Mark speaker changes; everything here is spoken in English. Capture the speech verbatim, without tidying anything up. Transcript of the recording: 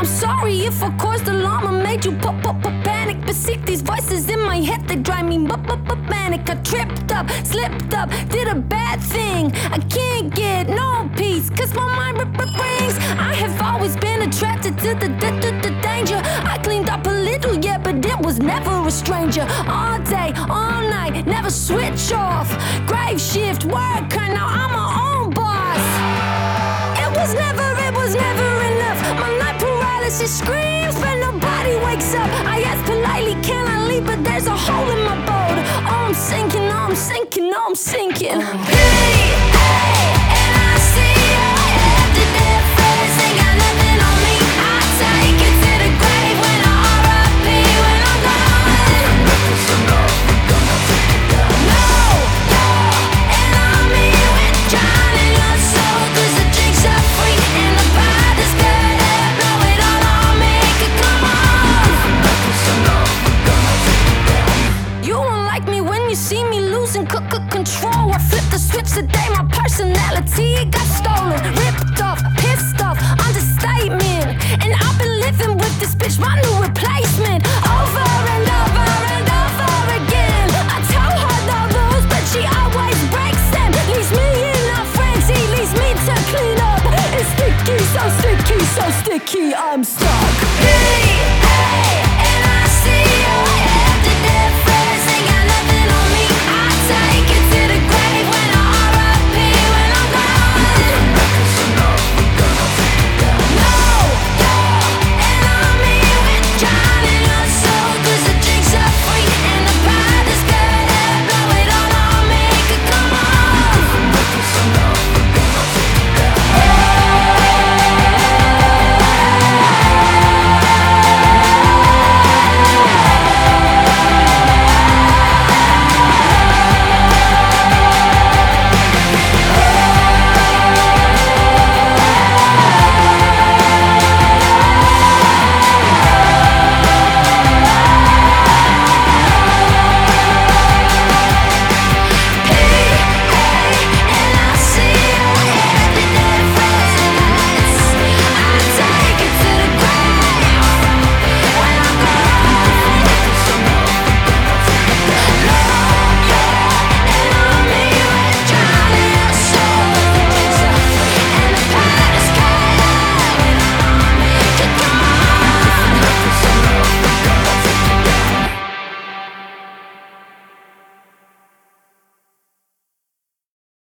Speaker 1: I'm sorry if I caused alarm and made you pop, pop, pop, panic. But see these voices in my head, they drive me pop, pop, pop, panic. I tripped up, slipped up, did a bad thing. I can't get no peace, cause my mind r- r- rings. I have always been attracted to the, the, the, the danger. I cleaned up a little, yeah, but it was never a stranger. All day, all night, never switch off. Grave shift, worker, now I'm my own boss. It was never, it was never enough. My night paralysis screams, but nobody wakes up. I ask politely, can I leave? But there's a hole in my boat. Oh, I'm sinking, oh, I'm sinking, oh, I'm sinking. Hey, hey, and I see your head to death face. Ain't got nothing on me. I take it to the grave when I R I P when I'm gone.
Speaker 2: Enough is enough, we're gonna take it down.
Speaker 1: No, you're an army with John in your soul. Cause the drinks are free and the pot is good. Blow it all on me, come on.
Speaker 2: Enough is enough, we're gonna take it down.
Speaker 1: You won't like me when you see me losing c- c- control. I flipped the switch today, my personality got stolen. Ripped off, pissed off, understatement. And I've been living with this bitch, my new replacement. Over and over and over again. I tell her the rules, but she always breaks them. Leaves me in a frenzy, leaves me to clean up. It's sticky, so sticky, so sticky, I'm stuck.